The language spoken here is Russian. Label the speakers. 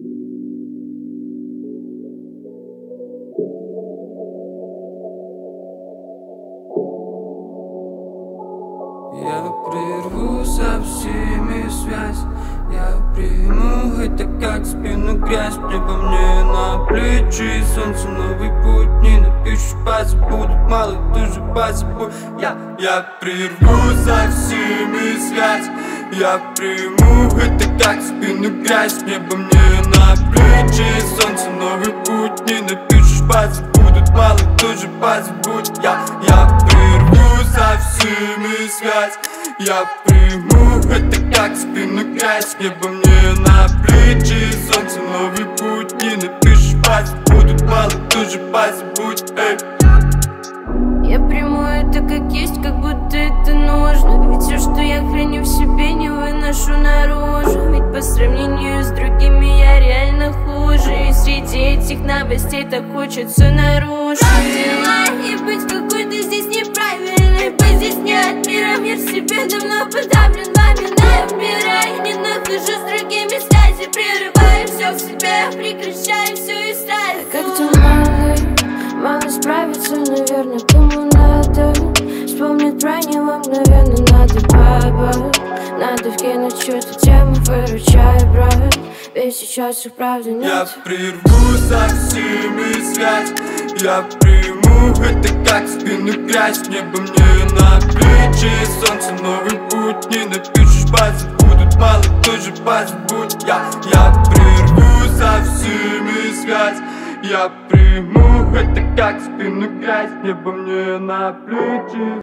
Speaker 1: Я прерву со всеми связь. Я приму это как спину грязь. Небо мне на плечи, солнце новый путь. Не напишешь, позабудут, мало тоже позабудь. Я прерву со всеми связь. Я приму это как спину грязь. Небо мне на плечи, солнце новый путь. Не напишешь, позабудут, мало тоже позабудь. Я прерву со всеми связь. Я приму это как спину грязь. Небо мне на плечи, солнце новый путь. Не напишешь, позабудут, мало тоже позабудь.
Speaker 2: Я приму это как есть, как будто это нужно. Ведь все, что я храню в себе, не выношу наружу. Ведь по сравнению с другими я реально хуже. И среди этих новостей так хочется наружу. И быть какой-то здесь неправильной, быть здесь не от мира. Мир в себе давно подавлен вами, набирай. Не нахожу с другими связи, прерываю все в себе, прекращаю все и сразу.
Speaker 3: Как-то мало справиться, наверное, кому надо. Вспомнить про него мгновенно надо, баба. Надо вкинуть чью-то тему, выручай, брат. Ведь сейчас их правда нет.
Speaker 1: Я прерву со всеми связь. Я приму это как спину грязь. Небо мне на плечи, солнце новый путь. Не напишешь, позабудут, мало тоже позабудь. Я прерву со всеми связь. Я приму это как спину грязь. Небо мне на плечи.